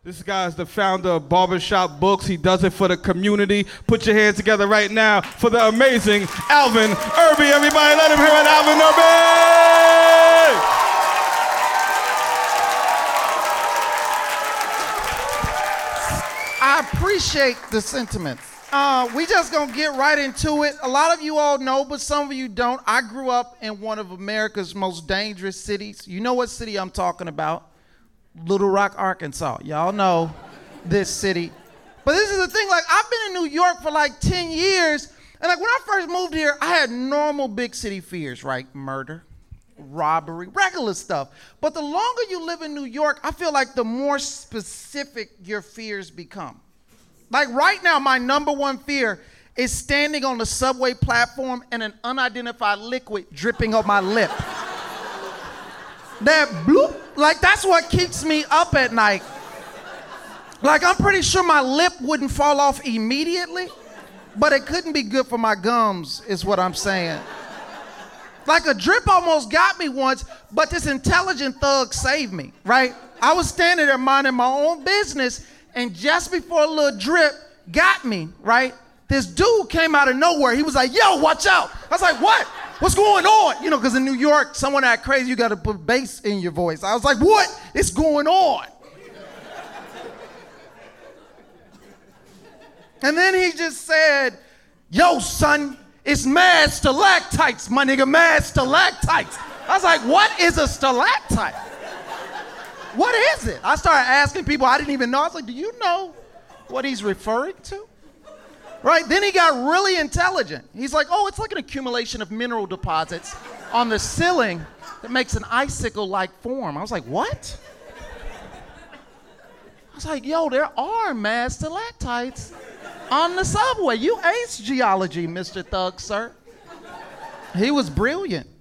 This guy is the founder of Barbershop Books. He does it for the community. Put your hands together right now for the amazing Alvin Irby. Everybody, let him hear it, Alvin Irby! I appreciate the sentiments. We just gonna get right into it. A lot of you all know, but some of you don't. I grew up in one of America's most dangerous cities. You know what city I'm talking about? Little Rock, Arkansas. Y'all know this city. But this is the thing, like, I've been in New York for like 10 years, and like when I first moved here, I had normal big city fears, right? Murder, robbery, regular stuff. But the longer you live in New York, I feel like the more specific your fears become. Like right now, my number one fear is standing on the subway platform and an unidentified liquid dripping on my lip. That bloop, like that's what keeps me up at night. Like I'm pretty sure my lip wouldn't fall off immediately, but it couldn't be good for my gums, is what I'm saying. Like a drip almost got me once, but this intelligent thug saved me, right? I was standing there minding my own business, and just before a little drip got me, right? This dude came out of nowhere. He was like, yo, watch out. I was like, what? What's going on? You know, because in New York, someone that crazy, you got to put bass in your voice. I was like, what is going on? And then he just said, yo, son, it's mad stalactites, my nigga, mad stalactites. I was like, what is a stalactite? What is it? I started asking people I didn't even know. I was like, do you know what he's referring to? Right, then he got really intelligent. He's like, oh, it's like an accumulation of mineral deposits on the ceiling that makes an icicle-like form. I was like, what? I was like, yo, there are mad stalactites on the subway. You ace geology, Mr. Thug, sir. He was brilliant.